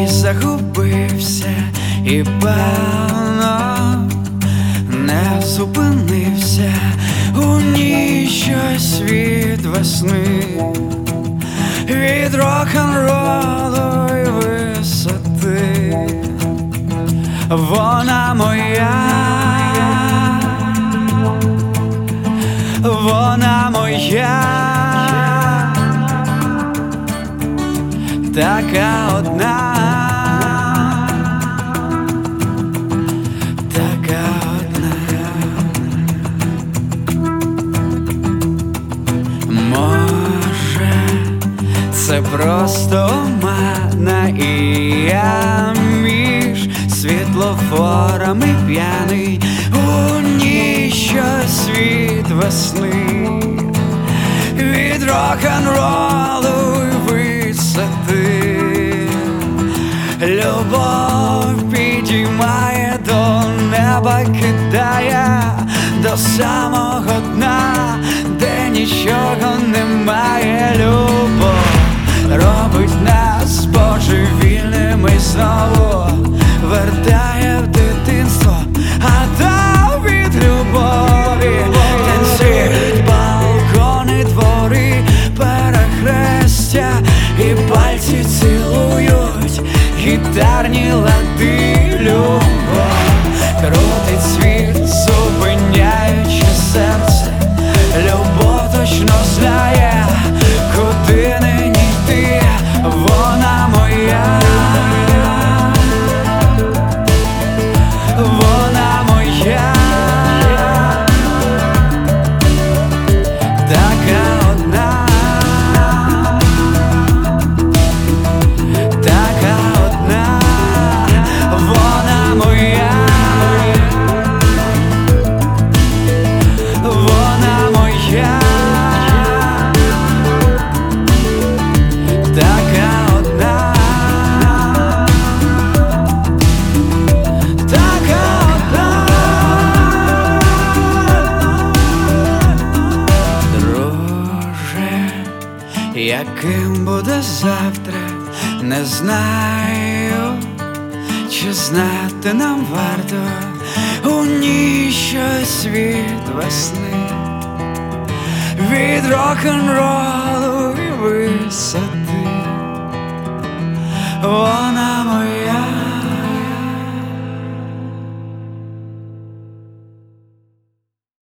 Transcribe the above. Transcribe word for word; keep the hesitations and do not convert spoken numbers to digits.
ній загубився і певно не зупинився. У ній щось від весни, від рок-н-ролу й висоти. Вона моя, вона моя, така одна, така одна. Може, це просто омана, і я між світлофорами п'яний. У ній щось від весни, від рок-н-ролу й висоти. Любов підіймає до неба, кидає до самого дна, де нічого немає. Любов робить нас божевільними, знову вертає в дитинство, а там від любові танцюють балкони, двори, перехрестя, і пальці цілують гітарні лади. Любов крутить світ, зупиняючи серце. Любов точно знає, куди нині йти. Вона моя, вона моя, така одна, така одна. Вона моя, вона моя, така одна, така одна. Друже, яким буде завтра, не знаю, чи знати нам варто. У ній щось від весни, від рок-н-ролу й висоти. Вона моя.